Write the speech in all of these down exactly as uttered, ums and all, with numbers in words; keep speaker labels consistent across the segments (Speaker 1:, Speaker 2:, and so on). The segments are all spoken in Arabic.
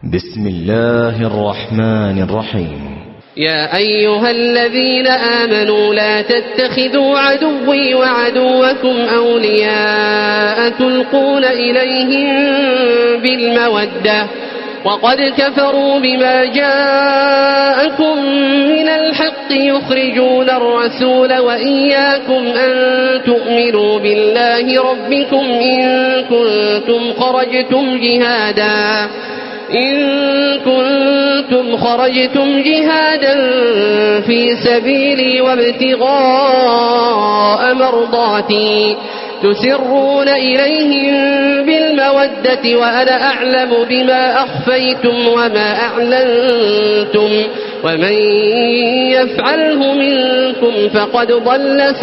Speaker 1: بسم الله الرحمن الرحيم.
Speaker 2: يا أيها الذين آمنوا لا تتخذوا عدوي وعدوكم أولياء تلقون إليهم بالمودة وقد كفروا بما جاءكم من الحق يخرجون الرسول وإياكم أن تؤمنوا بالله ربكم إن كنتم خرجتم جهادا إن كنتم خرجتم جهادا في سبيلي وابتغاء مرضاتي تسرون إليهم بالمودة وأنا أعلم بما أخفيتم وما أعلنتم ومن يفعله منكم فقد ضل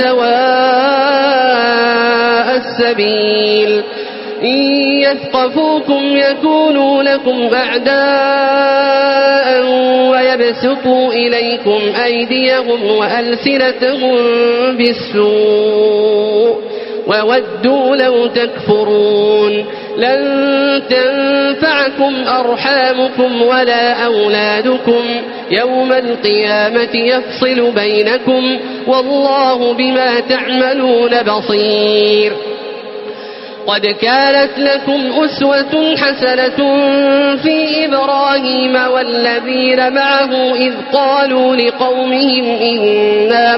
Speaker 2: سواء السبيل. إن يثقفوكم يكونوا لكم أعداء ويبسطوا إليكم أيديهم وألسنتهم بالسوء وودوا لو تكفرون. لن تنفعكم أرحامكم ولا أولادكم يوم القيامة يفصل بينكم والله بما تعملون بصير. قد كانت لكم أسوة حسنة في إبراهيم والذين معه إذ قالوا لقومهم إنا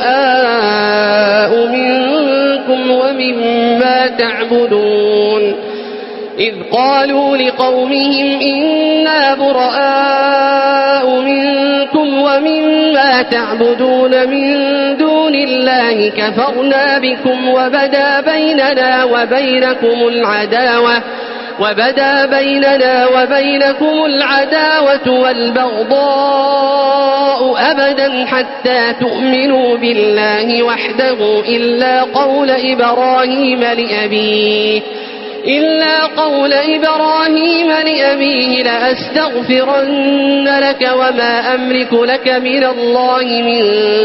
Speaker 2: براء منكم ومما تعبدون إذ قالوا لقومهم إنا براء منكم ومما تعبدون من دون الله كفرنا بكم وبدا بيننا وبينكم العداوة وبدا بيننا وبينكم العداوة والبغضاء أبدا حتى تؤمنوا بالله وحده إلا قول إبراهيم لأبيه إلا قول إبراهيم لأبيه لأستغفرن لك وما أملك لك من الله من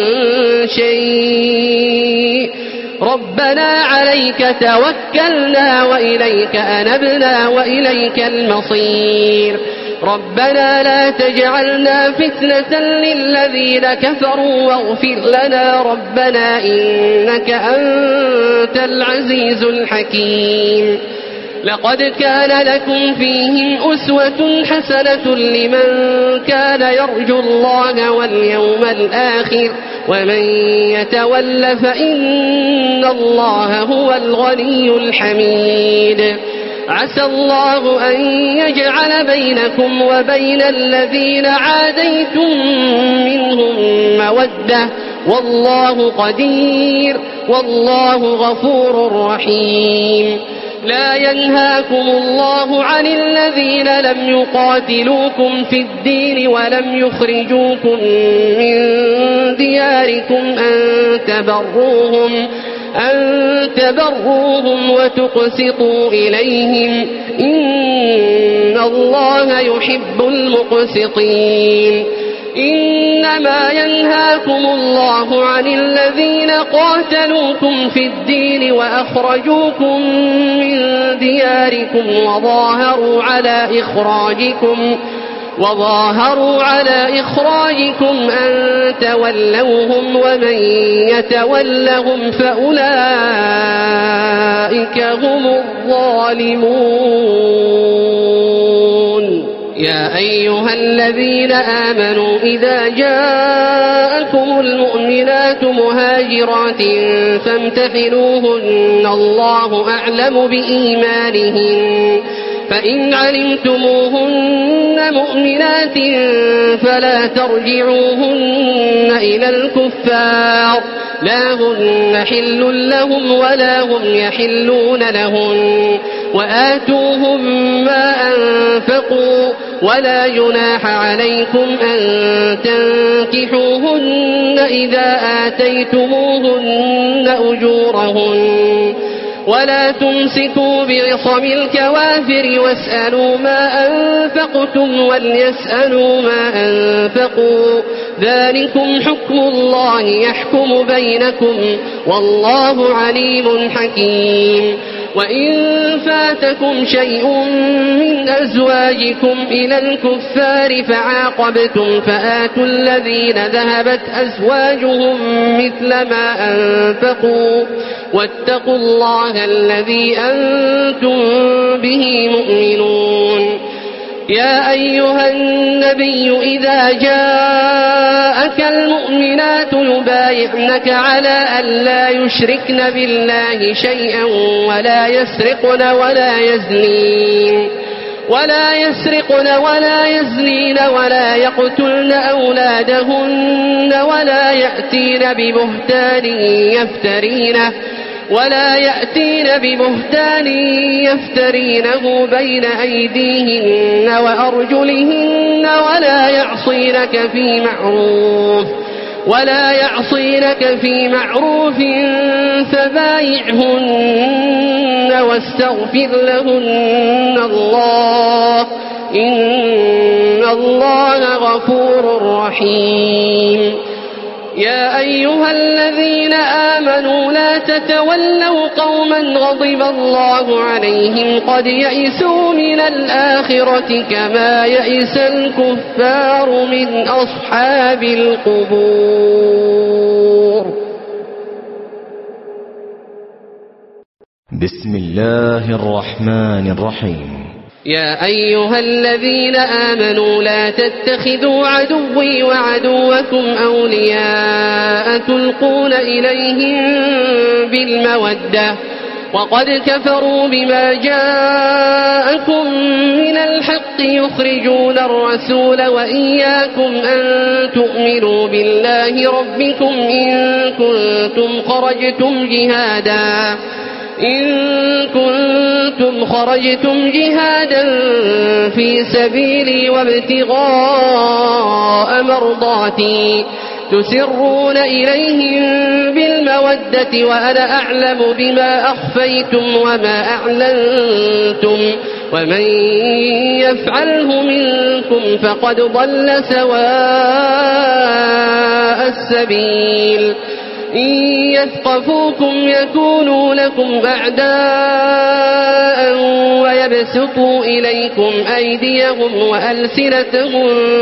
Speaker 2: شيء ربنا عليك توكلنا وإليك أنبنا وإليك المصير. ربنا لا تجعلنا فتنة للذين كفروا واغفر لنا ربنا إنك أنت العزيز الحكيم. لقد كان لكم فيهم أسوة حسنة لمن كان يرجو الله واليوم الآخر ومن يتول فإن الله هو الغني الحميد. عسى الله أن يجعل بينكم وبين الذين عاديتم منهم مودة والله قدير والله غفور رحيم. لا ينهاكم الله عن الذين لم يقاتلوكم في الدين ولم يخرجوكم من دياركم أن تبروهم أن تبروهم وتقسطوا إليهم إن الله يحب المقسطين. إنما ينهاكم الله عن الذين قاتلوكم في الدين وأخرجوكم من دياركم وظاهروا على إخراجكم وظاهروا على إخراجكم أن تولوهم ومن يتولهم فأولئك هم الظالمون. يا أيها الذين آمنوا إذا جاءكم المؤمنات مهاجرات فامتحنوهن الله أعلم بإيمانهن فإن علمتموهن مؤمنات فلا ترجعوهن إلى الكفار لا هن حل لهم ولا هم يحلون لهن وآتوهم ما أنفقوا ولا جناح عليكم أن تنكحوهن إذا آتيتموهن أجورهن ولا تمسكوا بعصم الكوافر واسألوا ما أنفقتم وليسألوا ما أنفقوا ذلكم حكم الله يحكم بينكم والله عليم حكيم. وإن فاتكم شيء من أزواجكم إلى الكفار فعاقبتم فآتوا الذين ذهبت أزواجهم مثل ما أنفقوا واتقوا الله الذي أنتم به مؤمنون. يا أيها النبي إذا جاءك المؤمنات يبايعنك على أن لا يشركن بالله شيئا ولا يسرقن ولا يزنين ولا يسرقن ولا يزنين ولا يقتلن أولادهن ولا يأتين ببهتان يفترينه ولا يأتين ببهتان يفترينه بين أيديهن وأرجلهن ولا يعصينك في معروف ولا يعصينك في معروف فبايعهن واستغفر لهن الله إن الله غفور رحيم. يا أيها الذين آمنوا لا تتولوا قوما غضب الله عليهم قد يئسوا من الآخرة كما يئس الكفار من أصحاب القبور.
Speaker 1: بسم الله الرحمن الرحيم.
Speaker 2: يا أيها الذين آمنوا لا تتخذوا عدوي وعدوكم أولياء تلقون إليهم بالمودة وقد كفروا بما جاءكم من الحق يخرجون الرسول وإياكم أن تؤمنوا بالله ربكم إن كنتم خرجتم جهادا إن كنتم خرجتم جهادا في سبيلي وابتغاء مرضاتي تسرون إليهم بالمودة وأنا أعلم بما أخفيتم وما أعلنتم ومن يفعله منكم فقد ضل سواء السبيل. إن يثقفوكم يكونوا لكم أعداء ويبسطوا إليكم أيديهم وألسنتهم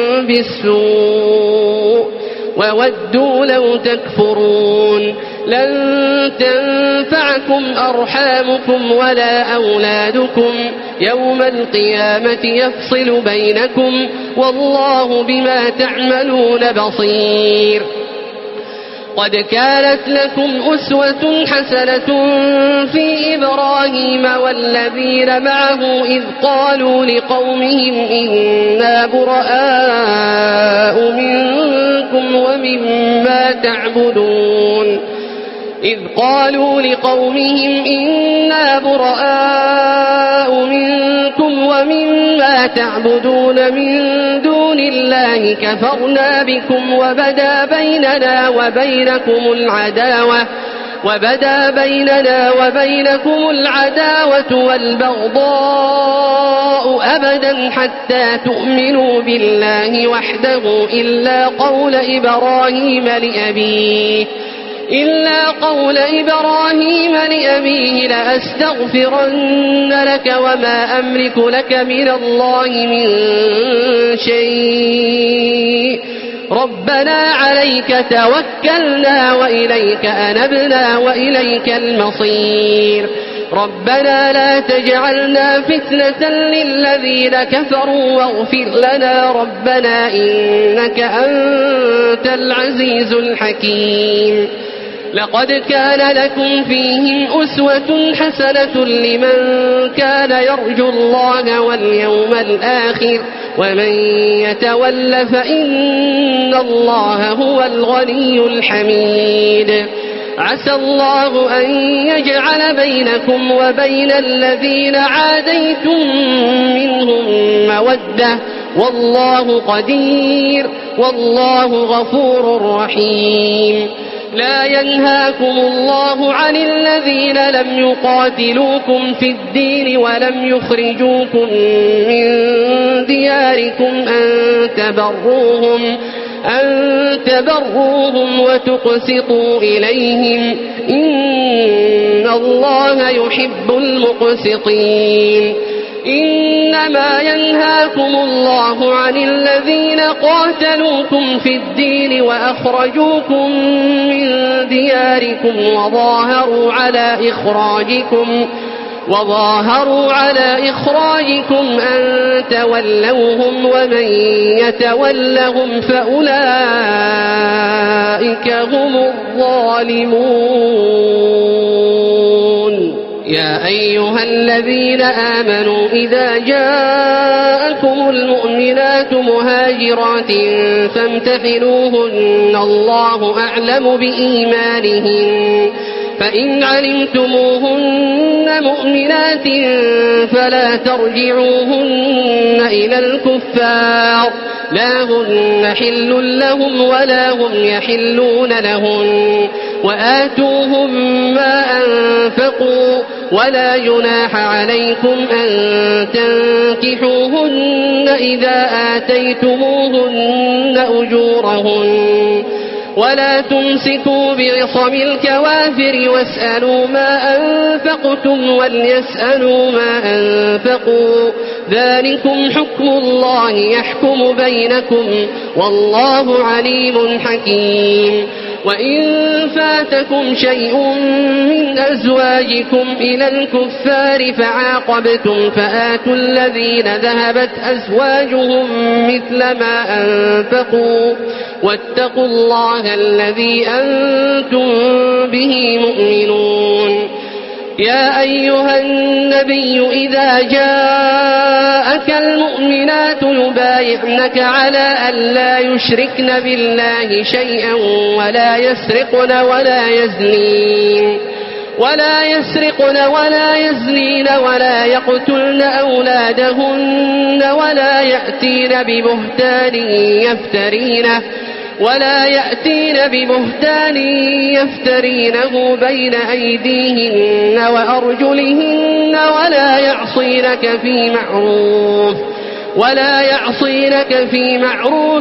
Speaker 2: بالسوء وودوا لو تكفرون. لن تنفعكم أرحامكم ولا أولادكم يوم القيامة يفصل بينكم والله بما تعملون بصير. قد كانت لكم أسوة حسنة في إبراهيم والذين معه إذ قالوا لقومهم إنا براء منكم ومما تعبدون إذ قالوا لقومهم إنا براء منكم ومما تعبدون من دون الله كفرنا بكم وبدا بيننا وبينكم العداوة وبدا بيننا وبينكم العداوة والبغضاء أبدا حتى تؤمنوا بالله وحده إلا قول إبراهيم لأبيه إلا قول إبراهيم لأبيه لأستغفرن لك وما أملك لك من الله من شيء ربنا عليك توكلنا وإليك أنبنا وإليك المصير. ربنا لا تجعلنا فتنة للذين كفروا واغفر لنا ربنا إنك أنت العزيز الحكيم. لقد كان لكم فيهم أسوة حسنة لمن كان يرجو الله واليوم الآخر ومن يتول فإن الله هو الغني الحميد. عسى الله أن يجعل بينكم وبين الذين عاديتم منهم مودة والله قدير والله غفور رحيم. لا ينهاكم الله عن الذين لم يقاتلوكم في الدين ولم يخرجوكم من دياركم أن تبروهم أن تبروهم وتقسطوا إليهم إن الله يحب المقسطين إنما ينهاكم الله عن الذين قاتلوكم في الدين وأخرجوكم من دياركم وظاهروا على إخراجكم وظاهروا على إخراجكم أن تولوهم ومن يتولهم فأولئك هم الظالمون يا أيها الذين آمنوا إذا جاءكم المؤمنات مهاجرات فامتحنوهن الله أعلم بإيمانهن فإن علمتموهن مؤمنات فلا ترجعوهن إلى الكفار لا هن حل لهم ولا هم يحلون لهن وآتوهم ما أنفقوا ولا جناح عليكم أن تنكحوهن إذا آتيتموهن أجورهن ولا تمسكوا بعصم الكوافر واسألوا ما أنفقتم وليسألوا ما أنفقوا ذلكم حكم الله يحكم بينكم والله عليم حكيم وإن فاتكم شيء من أزواجكم إلى الكفار فعاقبتم فآتوا الذين ذهبت أزواجهم مثل ما أنفقوا واتقوا الله الذي أنتم به مؤمنون يا أيها النبي إذا جاءك المؤمنات يبايعنك على أن لا يشركن بالله شيئا ولا يسرقن ولا يزنين ولا يسرقن ولا يزنين ولا يقتلن أولادهن ولا يأتين ببهتان يفترينه ولا يأتين ببهتان يفترينه بين أيديهن وأرجلهن ولا يعصينك في معروف ولا يعصينك في معروف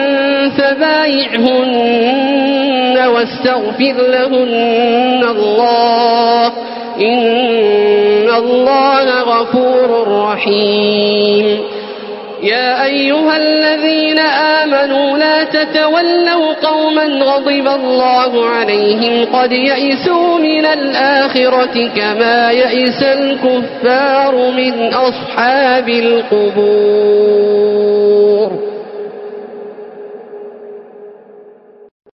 Speaker 2: فبايعهن واستغفر لهن الله إن الله غفور رحيم يا أيها الذين آمنوا لا تتولوا قوما غضب الله عليهم قد يئسوا من الآخرة كما يئس الكفار من أصحاب القبور.